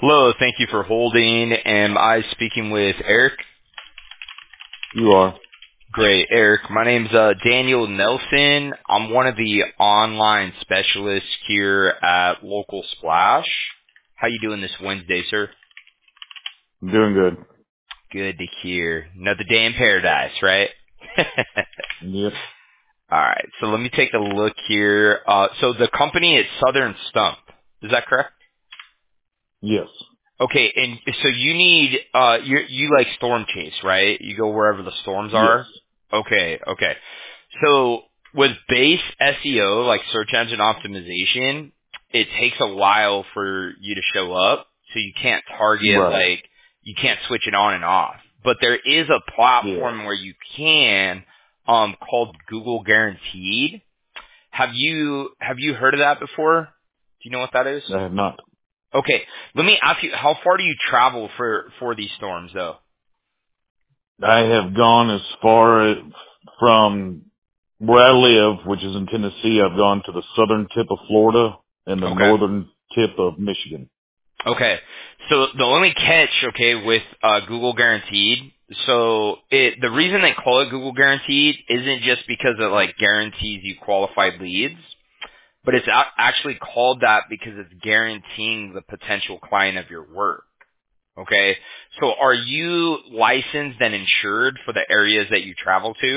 Hello, thank you for holding. Am I speaking with Eric? You are. Great, Eric. My name's Daniel Nelson. I'm one of the online specialists here at Local Splash. How you doing this Wednesday, sir? I'm doing good. Good to hear. Another day in paradise, right? Yep. All right, so let me take a look here. So the company is Southern Stump. Is that correct? Yes. Okay, and so you need you like storm chase, right? You go wherever the storms Yes. are. Okay. So with base SEO, like search engine optimization, it takes a while for you to show up, so you can't target Right. like you can't switch it on and off. But there is a Yeah. platform where you can called Google Guaranteed. Have you heard of that before? Do you know what that is? I have not. Okay, let me ask you, how far do you travel for these storms, though? I have gone as far as from where I live, which is in Tennessee. I've gone to the southern tip of Florida and the Okay. northern tip of Michigan. Okay. So the only catch, okay, with Google Guaranteed, so the reason they call it Google Guaranteed isn't just because it like guarantees you qualified leads, but it's actually called that because it's guaranteeing the potential client of your work. Okay. So are you licensed and insured for the areas that you travel to?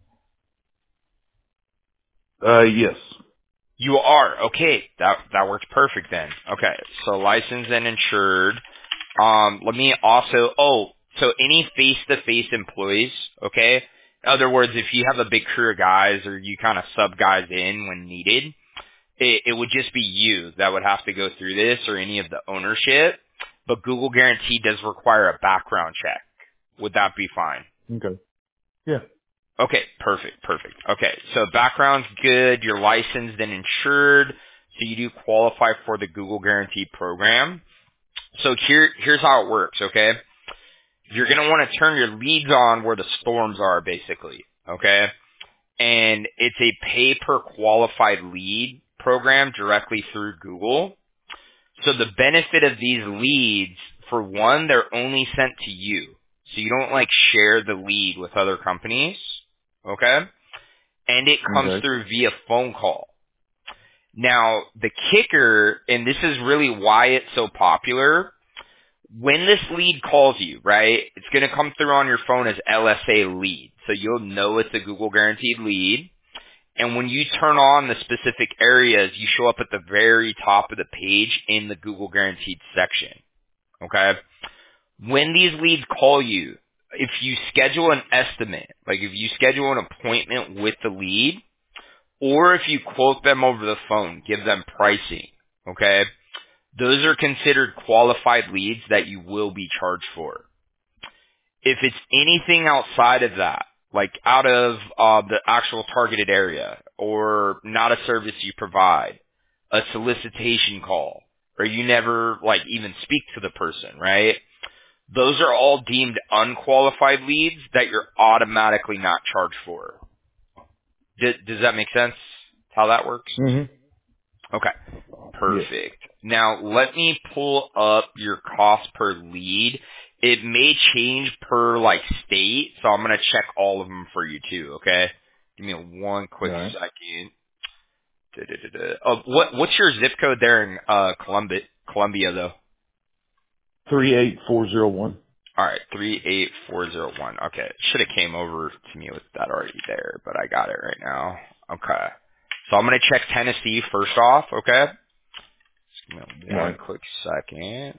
Yes. You are. Okay. That works perfect then. Okay. So licensed and insured. Let me also, so any face-to-face employees, okay? In other words, if you have a big crew of guys or you kind of sub guys in when needed, it would just be you that would have to go through this or any of the ownership. But Google Guarantee does require a background check. Would that be fine? Okay. Yeah. Okay, perfect. Okay, so background's good, you're licensed and insured, so you do qualify for the Google Guarantee program. So here's how it works, okay? You're going to want to turn your leads on where the storms are, basically, okay? And it's a pay per qualified lead program directly through Google. So the benefit of these leads, for one, they're only sent to you. So you don't like share the lead with other companies, okay? And it comes Okay. through via phone call. Now, the kicker, and this is really why it's so popular, when this lead calls you, right, it's going to come through on your phone as LSA lead. So you'll know it's a Google Guaranteed lead. And when you turn on the specific areas, you show up at the very top of the page in the Google Guaranteed section. Okay? When these leads call you, if you schedule an estimate, like if you schedule an appointment with the lead, or if you quote them over the phone, give them pricing, okay? Those are considered qualified leads that you will be charged for. If it's anything outside of that, like out of the actual targeted area, or not a service you provide, a solicitation call, or you never like even speak to the person, right? Those are all deemed unqualified leads that you're automatically not charged for. Does that make sense? How that works? hmm Okay. Yes. Perfect. Now let me pull up your cost per lead. It may change per like state, so I'm gonna check all of them for you too. Okay. Give me one All quick right. second. What's your zip code there in Columbia though? 38401. All right, 38401. Okay, should have came over to me with that already there, but I got it right now. Okay. So I'm gonna check Tennessee first off. Okay. Just give me All one right. quick second.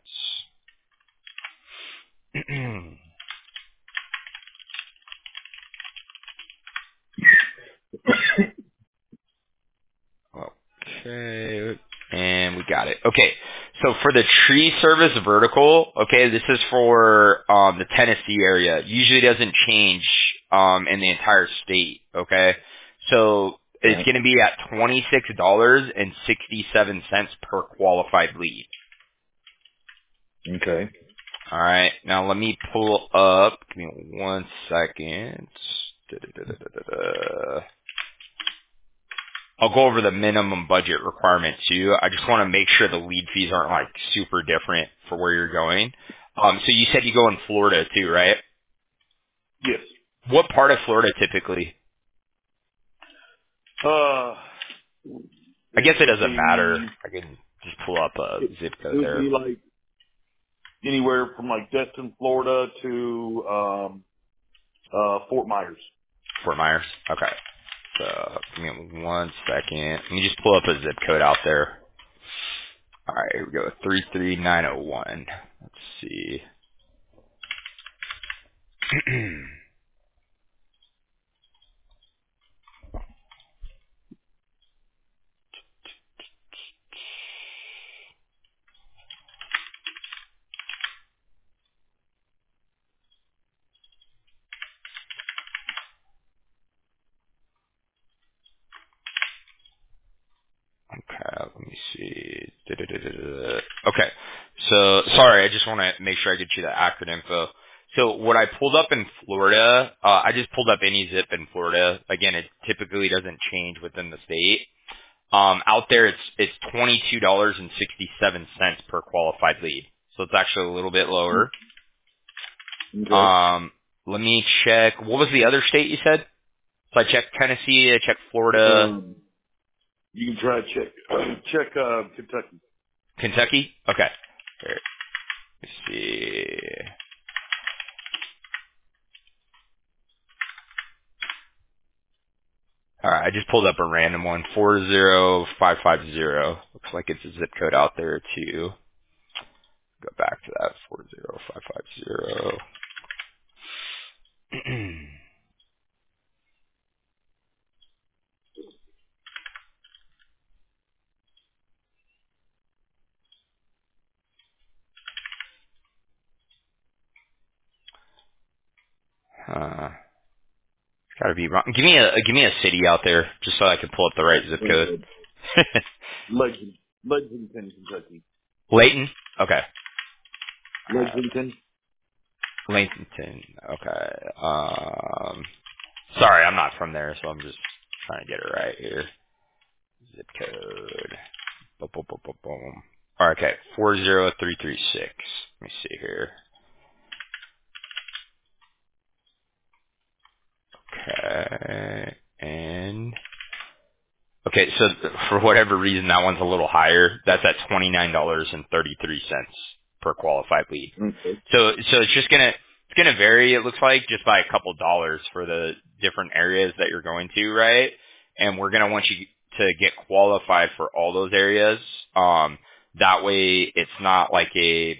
Okay, and we got it. Okay, so for the tree service vertical, okay, this is for the Tennessee area. Usually doesn't change in the entire state. Okay, so All it's right. going to be at $26.67 per qualified lead. Okay. All right, now let me pull up. Give me one second. Da-da-da-da-da-da. I'll go over the minimum budget requirement too. I just want to make sure the lead fees aren't like super different for where you're going. So you said you go in Florida too, right? Yes. What part of Florida typically? I guess it doesn't matter. I can just pull up a zip It code would there. be like anywhere from like Destin, Florida to Fort Myers. Fort Myers. Okay. So give me 1 second. Let me just pull up a zip code out there. All right, here we go. 33901. Let's see. Okay, let me see. Da-da-da-da-da. Okay, so sorry, I just want to make sure I get you the accurate info. So what I pulled up in Florida, I just pulled up any zip in Florida. Again, it typically doesn't change within the state. Out there, it's $22.67 per qualified lead, so it's actually a little bit lower. Okay. Let me check. What was the other state you said? So I checked Tennessee, I checked Florida, You can try to check Kentucky. Kentucky. Okay. Here, let's see. All right, I just pulled up a random one, 40550. Looks like it's a zip code out there too. Go back to that 40550. It's gotta be wrong. Give me a city out there just so I can pull up the right zip code. Lexington, Kentucky. Layton. Okay. Lexington. Lexington. Okay. Sorry, I'm not from there, so I'm just trying to get it right here. Zip code. Boom, boom, boom, boom, boom. All right, okay, 40336. Let me see here. Okay, and okay, so for whatever reason, that one's a little higher. That's at $29.33 per qualified lead. Okay. So it's gonna vary. It looks like just by a couple dollars for the different areas that you're going to, right? And we're gonna want you to get qualified for all those areas. That way, it's not like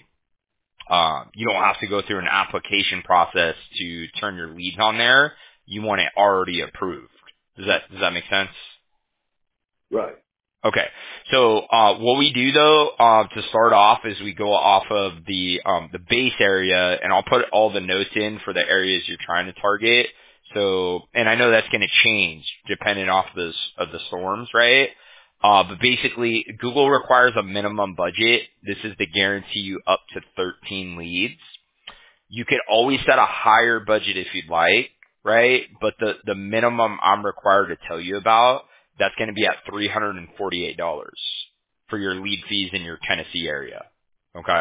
you don't have to go through an application process to turn your leads on there. You want it already approved. Does that make sense? Right. Okay. So what we do though to start off is we go off of the base area, and I'll put all the notes in for the areas you're trying to target. So, and I know that's going to change depending off of the storms, right? But basically, Google requires a minimum budget. This is to guarantee you up to 13 leads. You could always set a higher budget if you'd like, right? But the minimum I'm required to tell you about, that's going to be at $348 for your lead fees in your Tennessee area. Okay?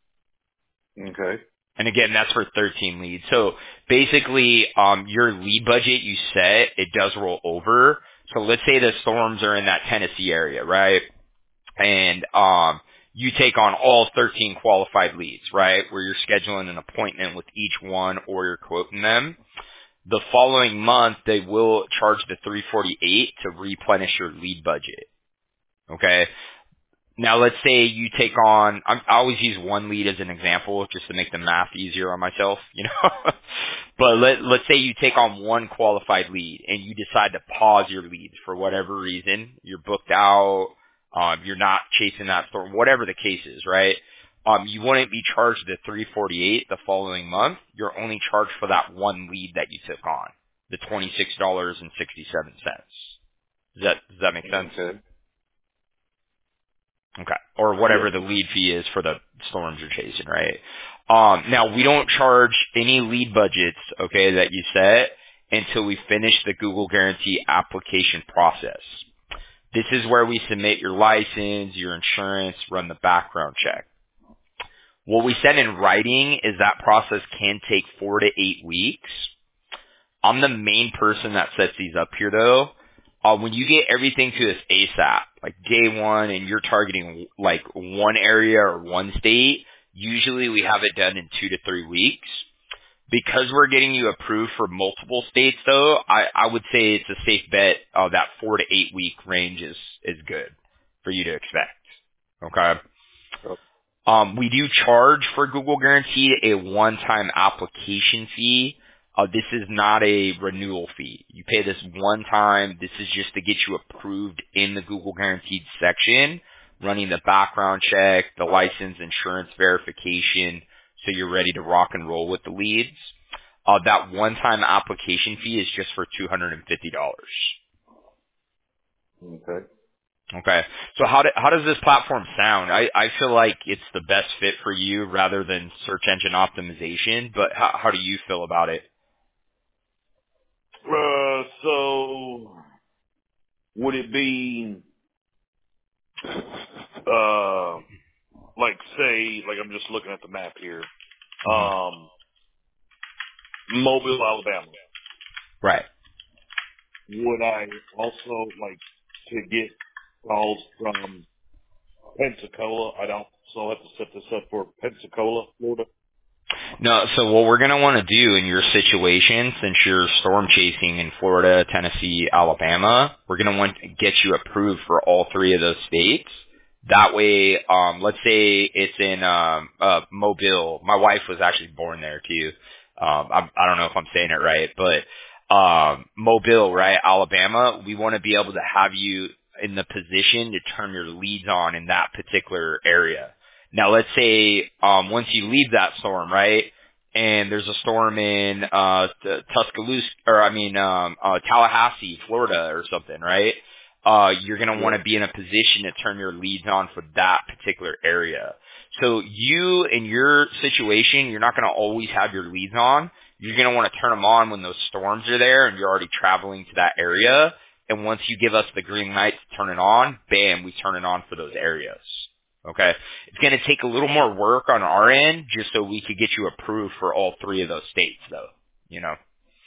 Okay. And again, that's for 13 leads. So basically, your lead budget you set, it does roll over. So let's say the storms are in that Tennessee area, right? And you take on all 13 qualified leads, right? Where you're scheduling an appointment with each one or you're quoting them. The following month, they will charge the $348 to replenish your lead budget. Okay? Now, let's say you take on, I always use one lead as an example just to make the math easier on myself, you know. But let's say you take on one qualified lead and you decide to pause your leads for whatever reason. You're booked out, you're not chasing that storm, whatever the case is, right? You wouldn't be charged the $348 the following month. You're only charged for that one lead that you took on, the $26.67. Does that make sense? Okay. Okay. Or whatever Yes. the lead fee is for the storms you're chasing, right? Now we don't charge any lead budgets, that you set until we finish the Google Guarantee application process. This is where we submit your license, your insurance, run the background check. What we said in writing is that process can take 4 to 8 weeks. I'm the main person that sets these up here though. When you get everything to us ASAP, like day one, and you're targeting like one area or one state, usually we have it done in 2 to 3 weeks. Because we're getting you approved for multiple states though, I would say it's a safe bet that 4 to 8 week range is good for you to expect. Okay. We do charge for Google Guaranteed a one-time application fee. This is not a renewal fee. You pay this one time. This is just to get you approved in the Google Guaranteed section, running the background check, the license insurance verification, so you're ready to rock and roll with the leads. That one-time application fee is just for $250. Okay. Okay. So how does this platform sound? I feel like it's the best fit for you rather than search engine optimization, but how do you feel about it? So would it be, like say, like I'm just looking at the map here, Mobile, Alabama. Right. Would I also like to get calls from Pensacola? I'd also have to set this up for Pensacola, Florida. No, so what we're going to want to do in your situation, since you're storm chasing in Florida, Tennessee, Alabama, we're going to want to get you approved for all 3 of those states. That way, let's say it's in Mobile. My wife was actually born there too. I don't know if I'm saying it right, but Mobile, right, Alabama, we want to be able to have you in the position to turn your leads on in that particular area. Now, let's say once you leave that storm, right, and there's a storm in Tuscaloosa, or Tallahassee, Florida, or something, right? You're going to want to be in a position to turn your leads on for that particular area. So you, in your situation, you're not going to always have your leads on. You're going to want to turn them on when those storms are there and you're already traveling to that area. And once you give us the green light to turn it on, bam, we turn it on for those areas. Okay. It's going to take a little more work on our end just so we could get you approved for all 3 of those states though, you know.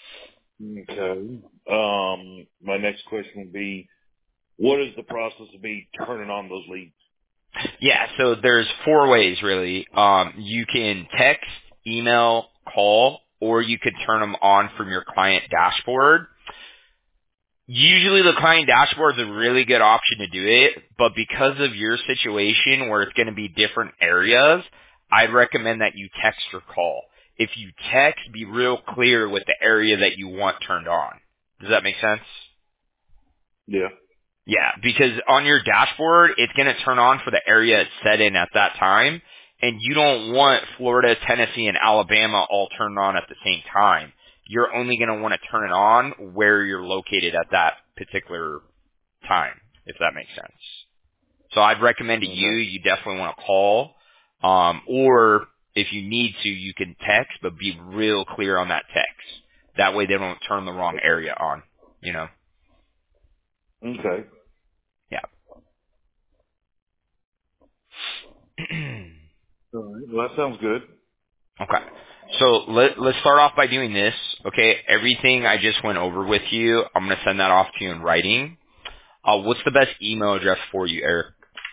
Okay. My next question would be, what is the process of me turning on those leads? Yeah, so there's 4 ways really. You can text, email, call, or you could turn them on from your client dashboard. Usually the client dashboard is a really good option to do it, but because of your situation where it's going to be different areas, I'd recommend that you text or call. If you text, be real clear with the area that you want turned on. Does that make sense? Yeah. Yeah, because on your dashboard, it's going to turn on for the area it's set in at that time, and you don't want Florida, Tennessee, and Alabama all turned on at the same time. You're only going to want to turn it on where you're located at that particular time, if that makes sense. So I'd recommend to you definitely want to call, or if you need to, you can text, but be real clear on that text. That way they don't turn the wrong area on, you know? Okay. Yeah. All right. Well, that sounds good. Okay. So let's start off by doing this. Okay. Everything I just went over with you, I'm going to send that off to you in writing. What's the best email address for you, Eric?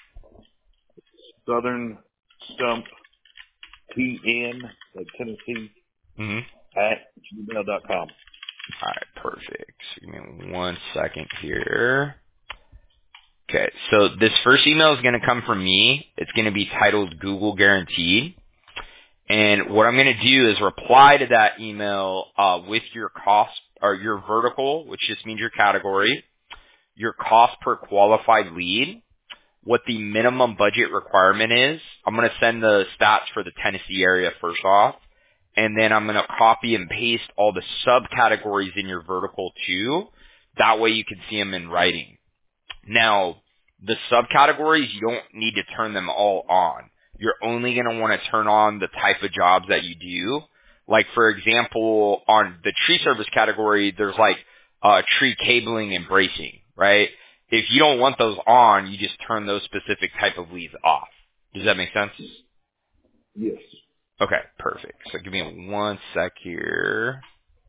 Southern Stump TN, like Tennessee, Mm-hmm. at gmail.com. All right. Perfect. So give me 1 second here. Okay. So this first email is going to come from me. It's going to be titled Google Guaranteed. And what I'm going to do is reply to that email with your cost or your vertical, which just means your category, your cost per qualified lead, what the minimum budget requirement is. I'm going to send the stats for the Tennessee area first off, and then I'm going to copy and paste all the subcategories in your vertical too. That way you can see them in writing. Now, the subcategories, you don't need to turn them all on. You're only going to want to turn on the type of jobs that you do. Like, for example, on the tree service category, there's like tree cabling and bracing, right? if you don't want those on, you just turn those specific type of leads off. Does that make sense? Yes. Okay, perfect. So give me one sec here.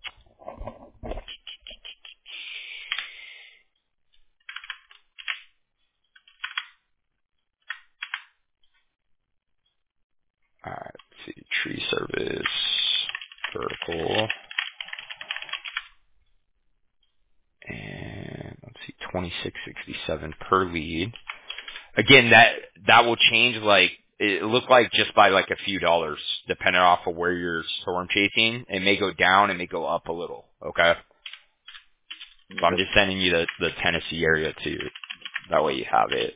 All right, let's see, tree service, vertical, and let's see, 2667 per lead. Again, that will change, like, it look like just by like a few dollars, depending off of where you're storm chasing. It may go down, it may go up a little, okay? So I'm just sending you the Tennessee area too. That way you have it.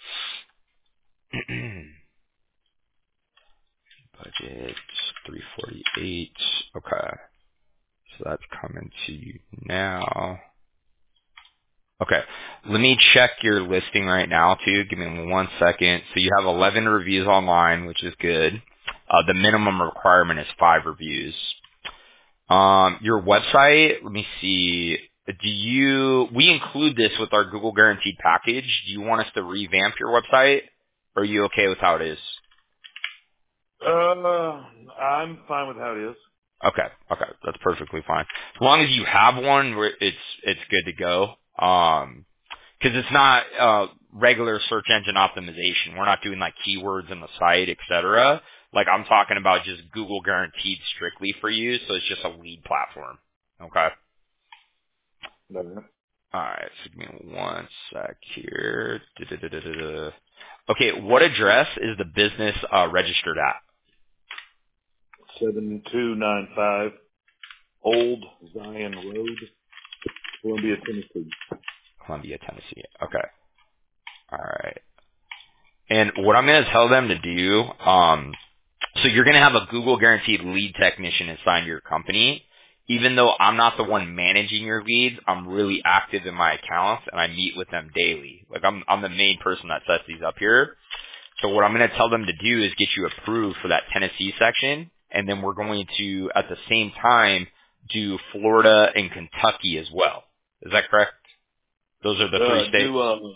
Budget 348. Okay. So that's coming to you now. Okay. Let me check your listing right now too. Give me one second. So you have 11 reviews online, which is good. The minimum requirement is 5 reviews. Your website, let me see. We include this with our Google Guaranteed package. Do you want us to revamp your website? Or are you okay with how it is? I'm fine with how it is. Okay, that's perfectly fine. As long as you have one, it's good to go. Because it's not regular search engine optimization. We're not doing like keywords in the site, etc. Like I'm talking about just Google Guaranteed strictly for you, so it's just a lead platform. Okay. No. All right. So give me one sec here. Da-da-da-da-da-da. Okay, what address is the business registered at? 7295 Old Zion Road, Columbia, Tennessee. Columbia, Tennessee. Okay. All right. And what I'm going to tell them to do, so you're going to have a Google Guaranteed lead technician assigned to your company. Even though I'm not the one managing your leads, I'm really active in my accounts and I meet with them daily. Like I'm the main person that sets these up here. So what I'm going to tell them to do is get you approved for that Tennessee section, and then we're going to, at the same time, do Florida and Kentucky as well. Is that correct? Those are the 3 states?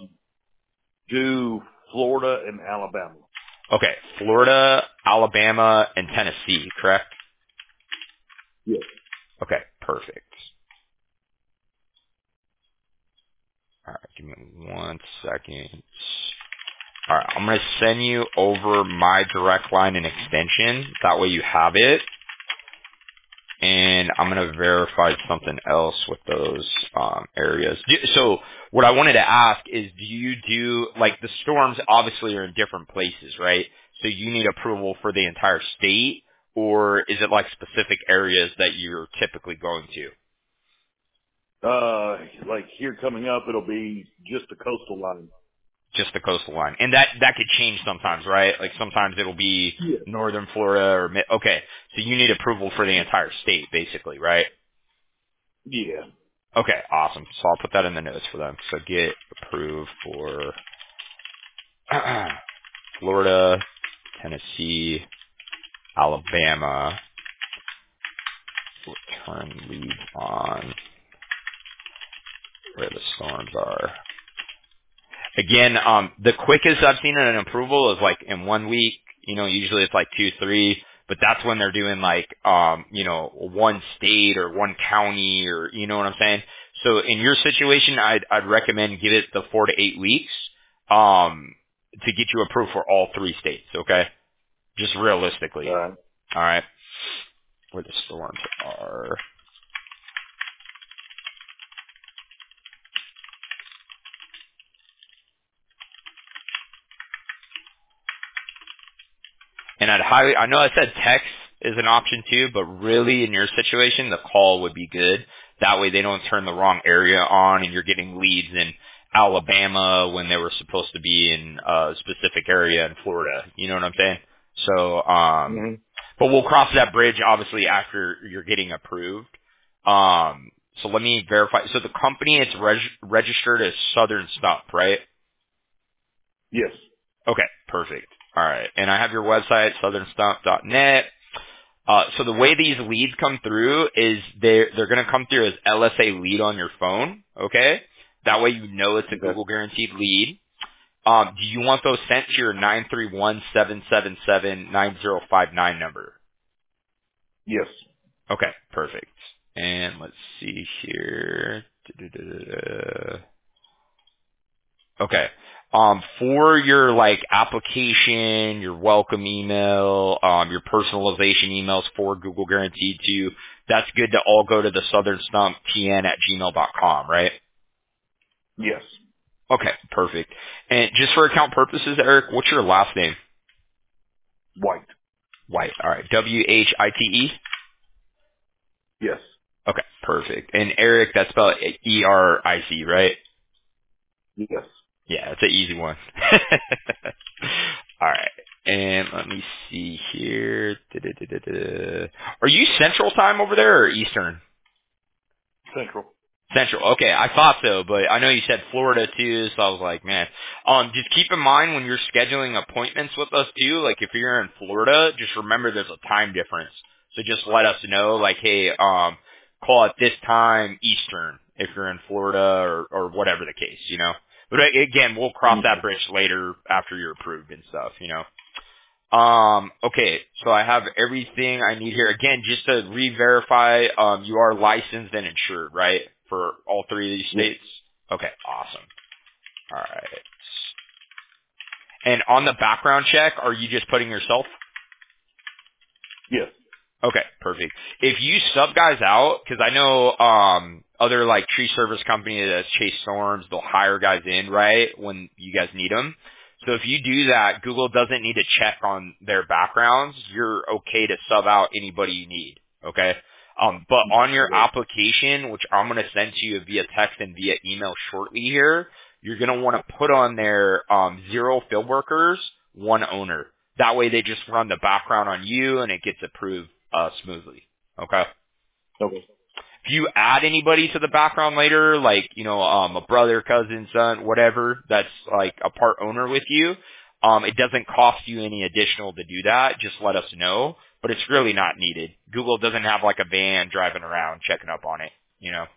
Do Florida and Alabama. Okay, Florida, Alabama, and Tennessee, correct? Yes. Okay, perfect. All right, give me one second. All right, I'm going to send you over my direct line and extension. That way you have it. And I'm going to verify something else with those areas. So what I wanted to ask is, do you do, like the storms obviously are in different places, right? So you need approval for the entire state, or is it like specific areas that you're typically going to? Like here coming up, it'll be just the coastal line. Just the coastal line. And that could change sometimes, right? Like sometimes it'll be northern Florida or okay. So you need approval for the entire state basically, right? Yeah. Okay, awesome. So I'll put that in the notes for them. So get approved for Florida, Tennessee, Alabama, return leads on where the storms are. Again, the quickest I've seen an approval is like in 1 week. Usually it's like 2, 3, but that's when they're doing like, one state or one county or, you know what I'm saying? So in your situation, I'd recommend give it the 4 to 8 weeks, to get you approved for all 3 states. Okay. Just realistically. All right. All right. Where the storms are. And I know I said text is an option too, but really in your situation, the call would be good. That way they don't turn the wrong area on and you're getting leads in Alabama when they were supposed to be in a specific area in Florida. You know what I'm saying? So, Mm-hmm. but we'll cross that bridge obviously after you're getting approved. So let me verify. So the company, it's registered as Southern Stump, right? Yes. Okay, perfect. All right. And I have your website, southernstump.net. So the way these leads come through is they're going to come through as LSA lead on your phone. Okay. That way you know it's a Okay. Google guaranteed lead. Do you want those sent to your 931-777-9059 number? Yes. Okay, perfect. And let's see here. Da-da-da-da-da. Okay. For your like application, your welcome email, your personalization emails for Google Guaranteed to, that's good to all go to the southernstumptn@gmail.com, right? Yes. Okay, perfect. And just for account purposes, Eric, what's your last name? White. White. All right. White. Yes. Okay, perfect. And Eric, that's spelled ERIC, right? Yes. Yeah, it's an easy one. All right. And let me see here. Da-da-da-da-da. Are you Central Time over there or Eastern? Central. Central. Okay, I thought so, but I know you said Florida too, so I was like, man. Just keep in mind when you're scheduling appointments with us too, like if you're in Florida, just remember there's a time difference. So just let us know, like, hey, call at this time Eastern if you're in Florida or whatever the case, you know. But again, we'll cross that Okay. bridge later after you're approved and stuff, you know. Okay, so I have everything I need here. Again, just to re-verify, you are licensed and insured, right? For all three of these Yes. states? Okay, awesome. All right. And on the background check, are you just putting yourself? Yes. Okay, perfect. If you sub guys out, because I know other like tree service companies that chase storms, they'll hire guys in right when you guys need them. So if you do that, Google doesn't need to check on their backgrounds. You're okay to sub out anybody you need. Okay. But on your Okay. application, which I'm going to send to you via text and via email shortly here, you're going to want to put on there 0 field workers, 1 owner. That way they just run the background on you and it gets approved smoothly. Okay. Okay. If you add anybody to the background later, like, you know, a brother, cousin, son, whatever, that's like a part owner with you, it doesn't cost you any additional to do that. Just let us know. But it's really not needed. Google doesn't have like a van driving around checking up on it, you know.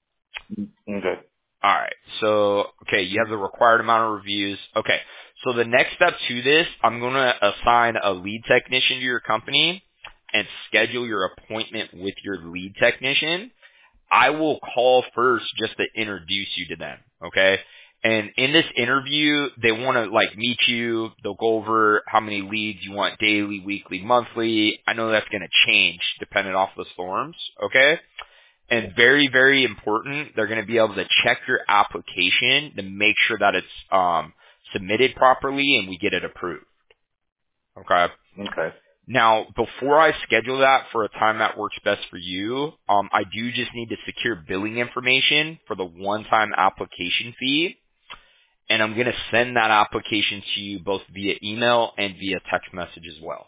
Okay. Alright, so, okay, you have the required amount of reviews. Okay, so the next step to this, I'm going to assign a lead technician to your company and schedule your appointment with your lead technician. I will call first just to introduce you to them, okay? And in this interview, they want to like meet you. They'll go over how many leads you want daily, weekly, monthly. I know that's going to change depending off the storms, okay? And very, very important, they're going to be able to check your application to make sure that it's submitted properly and we get it approved. Okay. Okay. Now, before I schedule that for a time that works best for you, I do just need to secure billing information for the one-time application fee, and I'm going to send that application to you both via email and via text message as well.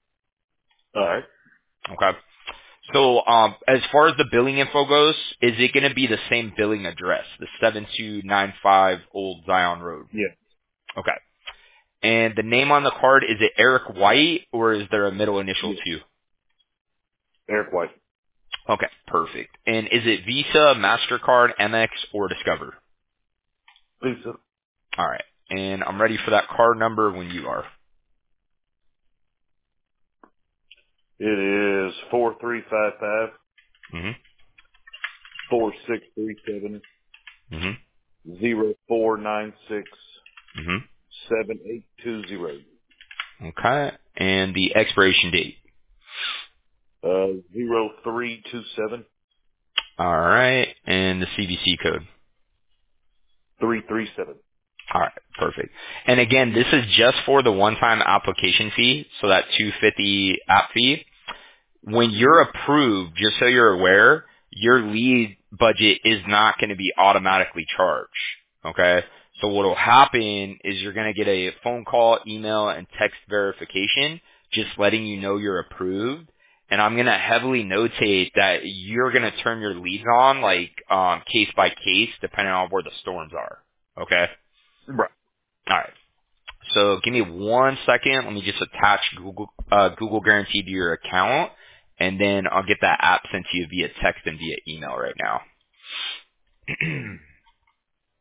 All right. Okay. So, as far as the billing info goes, is it going to be the same billing address, the 7295 Old Zion Road? Yeah. Okay. And the name on the card, is it Eric White, or is there a middle initial Yes. too? Eric White. Okay, perfect. And is it Visa, MasterCard, Amex, or Discover? Lisa. All right. And I'm ready for that card number when you are. It is 4355 Mm-hmm. 4637 Mm-hmm. 0496 Mm-hmm. 7820. Okay. And the expiration date. 0327 All right. And the CVC code. 337. All right, perfect. And again, this is just for the one-time application fee, so that 250 app fee. When you're approved, just so you're aware, your lead budget is not going to be automatically charged. Okay? So what will happen is you're going to get a phone call, email, and text verification just letting you know you're approved. And I'm going to heavily notate that you're going to turn your leads on like case by case depending on where the storms are. Okay? Right. All right. So give me 1 second. Let me just attach Google Guarantee to your account, and then I'll get that app sent to you via text and via email right now.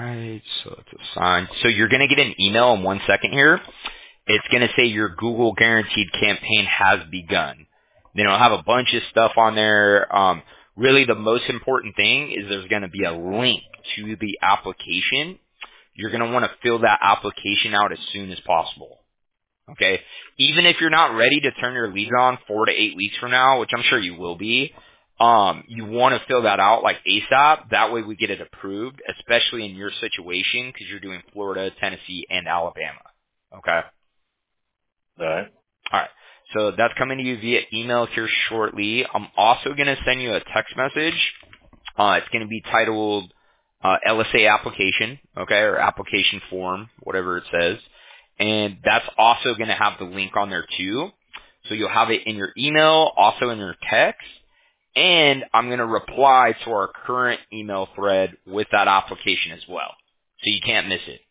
right, so it's assigned. So you're going to get an email in 1 second here. It's going to say your Google Guaranteed campaign has begun. Then it'll have a bunch of stuff on there. Really, the most important thing is there's going to be a link to the application. You're going to want to fill that application out as soon as possible. Okay? Even if you're not ready to turn your leads on 4 to 8 weeks from now, which I'm sure you will be, you want to fill that out like ASAP. That way we get it approved, especially in your situation because you're doing Florida, Tennessee, and Alabama. Okay? All right. All right. So that's coming to you via email here shortly. I'm also going to send you a text message. It's going to be titled LSA application, okay, or application form, whatever it says. And that's also going to have the link on there too. So you'll have it in your email, also in your text. And I'm going to reply to our current email thread with that application as well. So you can't miss it.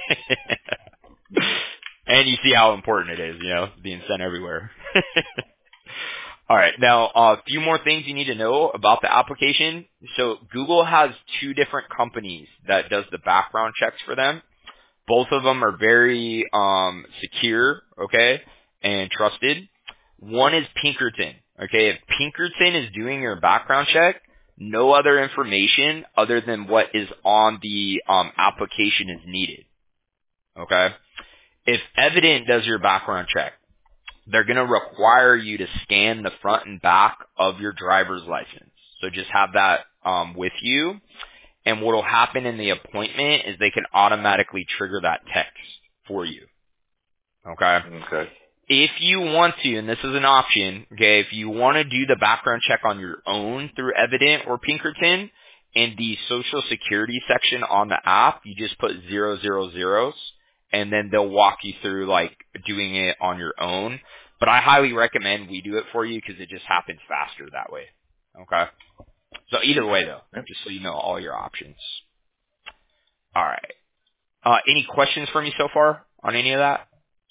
And you see how important it is, being sent everywhere. All right. Now, a few more things you need to know about the application. So Google has 2 different companies that does the background checks for them. Both of them are very secure, okay, and trusted. One is Pinkerton, okay. If Pinkerton is doing your background check, no other information other than what is on the application is needed, okay. If Evident does your background check, they're going to require you to scan the front and back of your driver's license. So just have that with you. And what will happen in the appointment is they can automatically trigger that text for you. Okay? Okay. If you want to, and this is an option, okay, if you want to do the background check on your own through Evident or Pinkerton, in the Social Security section on the app, you just put 000s, and then they'll walk you through, like, doing it on your own. But I highly recommend we do it for you because it just happens faster that way. Okay? So either way, though, just so you know all your options. All right. Any questions for me so far on any of that?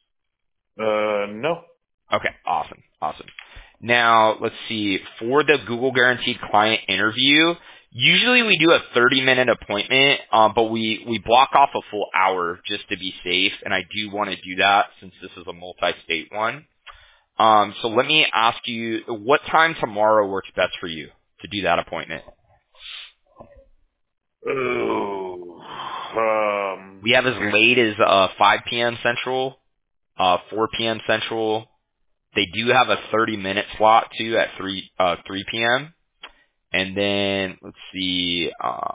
No. Okay, awesome. Now, let's see. For the Google Guaranteed Client interview, usually we do a 30-minute appointment, but we block off a full hour just to be safe, and I do want to do that since this is a multi-state one. So let me ask you, what time tomorrow works best for you to do that appointment? We have as late as 5 p.m. Central, 4 p.m. Central. They do have a 30-minute slot too at 3 p.m. And then let's see,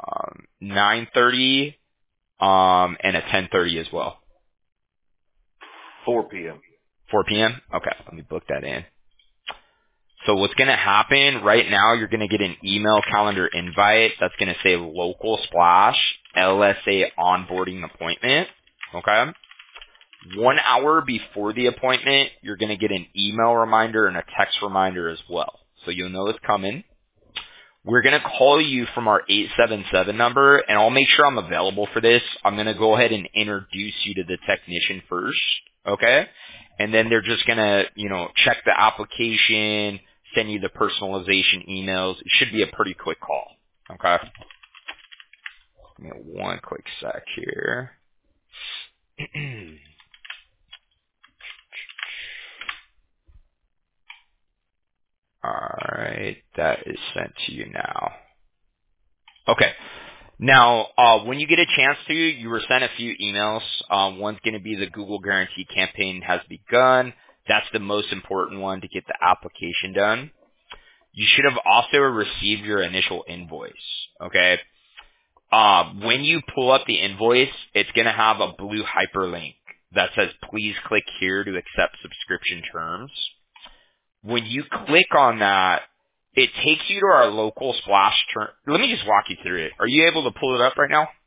9:30, and a 10:30 as well. 4 p.m. 4 p.m. Okay, let me book that in. So what's going to happen right now? You're going to get an email calendar invite that's going to say Local Splash LSA onboarding appointment. Okay. 1 hour before the appointment, you're going to get an email reminder and a text reminder as well. So you'll know it's coming. We're going to call you from our 877 number, and I'll make sure I'm available for this. I'm going to go ahead and introduce you to the technician first, okay? And then they're just going to, check the application, send you the personalization emails. It should be a pretty quick call, okay? Give me one quick sec here. All right, that is sent to you now. Okay. Now, when you get a chance to, you were sent a few emails. One's going to be the Google Guarantee campaign has begun. That's the most important one to get the application done. You should have also received your initial invoice, okay? When you pull up the invoice, it's going to have a blue hyperlink that says, please click here to accept subscription terms. When you click on that, it takes you to our Local Splash term. Let me just walk you through it. Are you able to pull it up right now?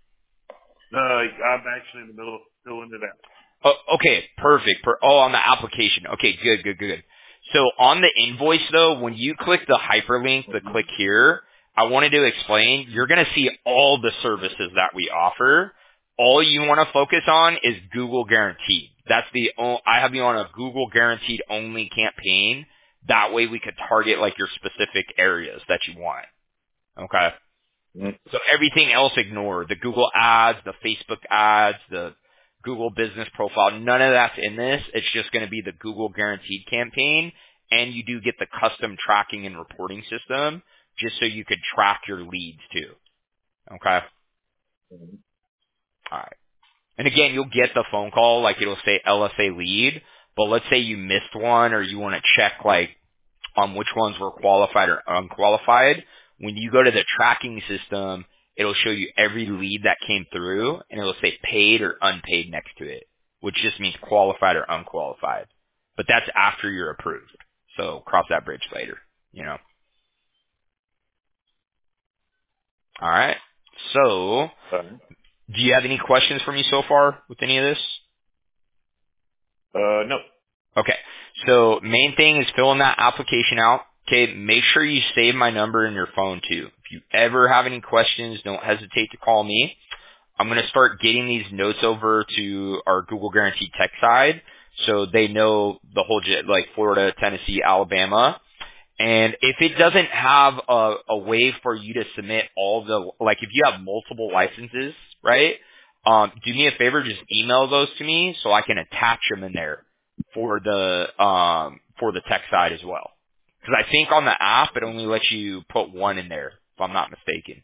I'm actually in the middle of filling it out. Oh, okay, perfect. On the application. Okay, good. So on the invoice, though, when you click the hyperlink, the click here, I wanted to explain, you're going to see all the services that we offer. All you want to focus on is Google Guaranteed. I have you on a Google Guaranteed only campaign. That way we could target like your specific areas that you want. Okay. Mm. So everything else ignore. The Google ads, the Facebook ads, the Google business profile, none of that's in this. It's just going to be the Google Guaranteed campaign, and you do get the custom tracking and reporting system just so you could track your leads too. Okay? All right. And again, you'll get the phone call, like it'll say LSA lead, but let's say you missed one or you want to check like on which ones were qualified or unqualified. When you go to the tracking system, it'll show you every lead that came through and it'll say paid or unpaid next to it, which just means qualified or unqualified. But that's after you're approved. So cross that bridge later, you know. All right. So do you have any questions for me so far with any of this? No. Okay. So main thing is filling that application out. Okay. Make sure you save my number in your phone too. If you ever have any questions, don't hesitate to call me. I'm going to start getting these notes over to our Google Guaranteed Tech side so they know the whole, like Florida, Tennessee, Alabama. And if it doesn't have a way for you to submit all the, like if you have multiple licenses, right? Do me a favor, just email those to me so I can attach them in there for the tech side as well. Because I think on the app it only lets you put one in there, if I'm not mistaken.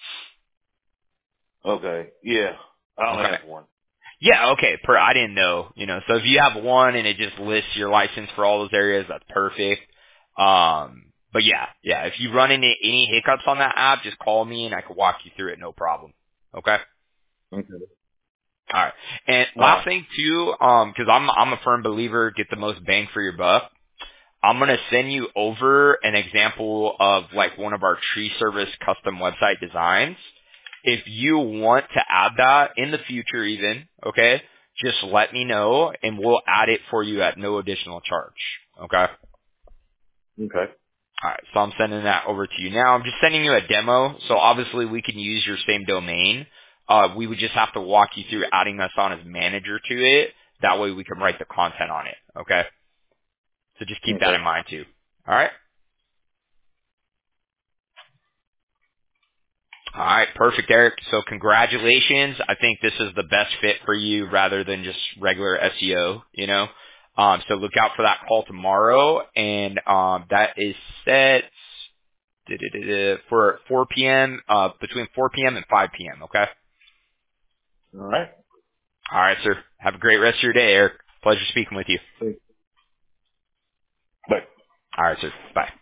Okay. Yeah. I only Okay. have one. Yeah, okay. I didn't know, so if you have one and it just lists your license for all those areas, that's perfect. But yeah, if you run into any hiccups on that app, just call me and I can walk you through it, no problem. Okay? Okay. Alright. And All last right. thing too, cause I'm a firm believer, get the most bang for your buck. I'm gonna send you over an example of like one of our tree service custom website designs. If you want to add that in the future even, okay, just let me know and we'll add it for you at no additional charge. Okay? Okay. Alright, so I'm sending that over to you now. I'm just sending you a demo, so obviously we can use your same domain. We would just have to walk you through adding us on as manager to it. That way we can write the content on it. Okay? So just keep that Okay. in mind too. Alright? All right, perfect, Eric. So congratulations. I think this is the best fit for you rather than just regular SEO. So look out for that call tomorrow, and that is set for 4 p.m. Between 4 p.m. and 5 p.m. Okay. All right. All right, sir. Have a great rest of your day, Eric. Pleasure speaking with you. Thanks. Bye. All right, sir. Bye.